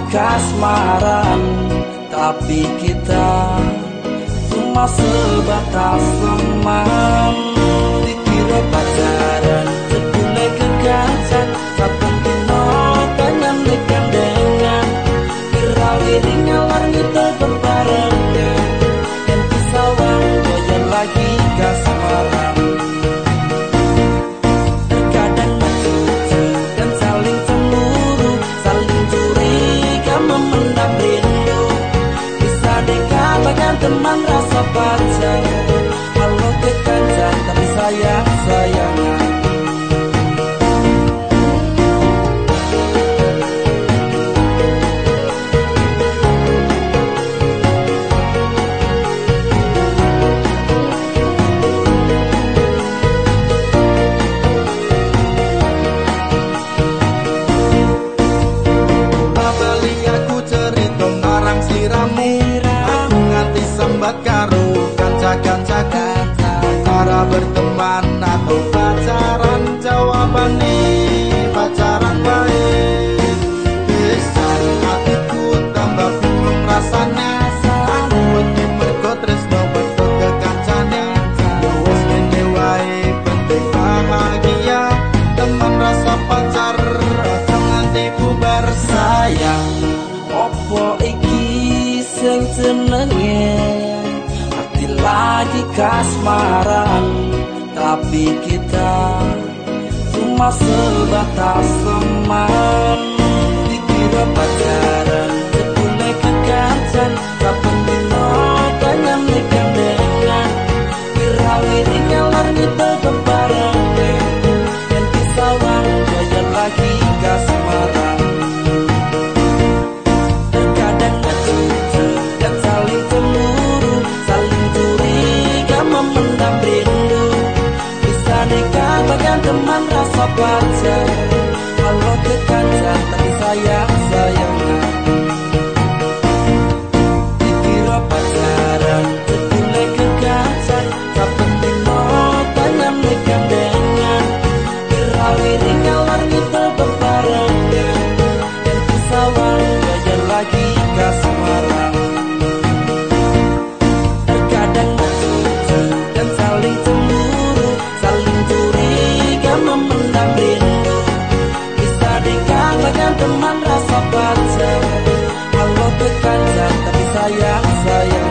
kasmaran, tapi kita cuma sebatas teman. Dikira pacaran, sebule kegancan, kapan dino tangan dekan dengan irawiri ngalar kita berbarengan. Yang pisawang goyang lagi kasmaran. Terkadang mencucu dan saling cemburu, saling curiga memendam rindu. Bisa dikatakan teman rasa pacar, walau kekancan tapi sayang-sayangan. Aku nganti sembat karo kanca-kancaku, antara berteman atau pacaran, jawabane pacaran baik. Besar hatiku tambah bingung rasanya, aku wedi mergo tresno mergo kekancane. Wes ngene wae penting bahagia, teman rasa pacar aja nganti bubar. Sayang, opo iki sing jenenge hati lagi kasmaran, tapi kita cuma sebatas teman. Dikira pacaran, sebule kegancan, kapan dino tangan dekan dengan irawiri ngalar kita berbarengan. Yang pisawang goyang lagi kasmaran. Teman rasa pacar, walau kekancan tapi sayang-sayangan. Dikira pacaran, sebule kekancan, kapan dino tangan dekan dengan irawiri ngalar kita berbarengan. Yang pisawang goyang lagi kasmaran. Terkadang mencucu dan saling cemburu, saling curiga memendam rindu. Bisa dikatakan teman rasa pacar, walau kekancan tapi sayang-sayangan.